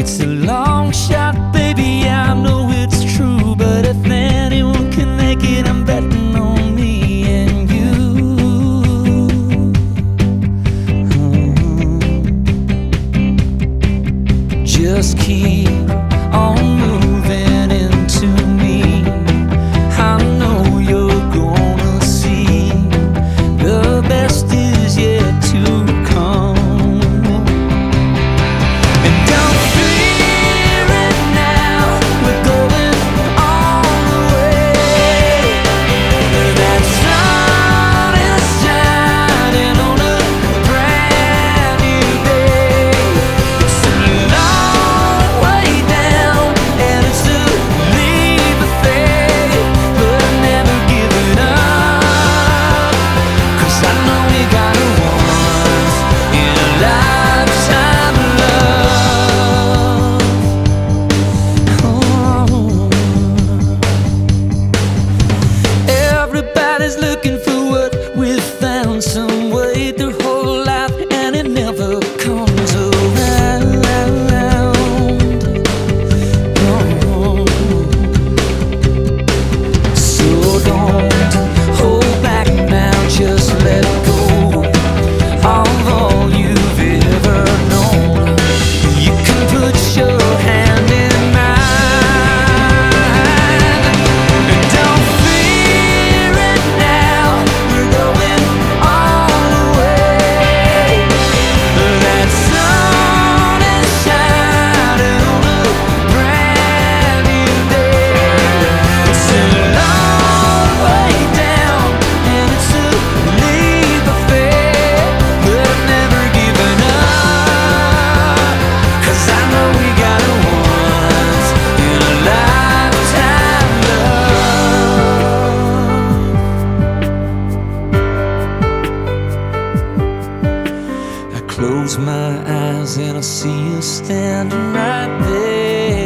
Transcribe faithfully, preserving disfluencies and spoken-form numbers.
It's a long shot, baby, I know it's true, but if anyone can make it, I'm betting on me and you. Mm-hmm. Just keep on moving into me. I know you're gonna see the best is yet to come. And don't fear it now, we're going all the way. That sun is shining on a brand new day. It's a long way down, and it's a leap of faith, but I'm never giving up, 'cause I know we got it once in a lifetime love. Oh. Everybody's looking for what we found, some way their whole life, and it never comes around. Oh. So don't hold back now, just let go of all you've ever known. You can put your hand in mine. And don't fear it now, we're going all the way. That sun is shining on a brand new day. It's a long way down, and it's a leap of faith, but I'm never giving up, 'cause I know we got it once in a lifetime love. I close my eyes and I see you standing right there.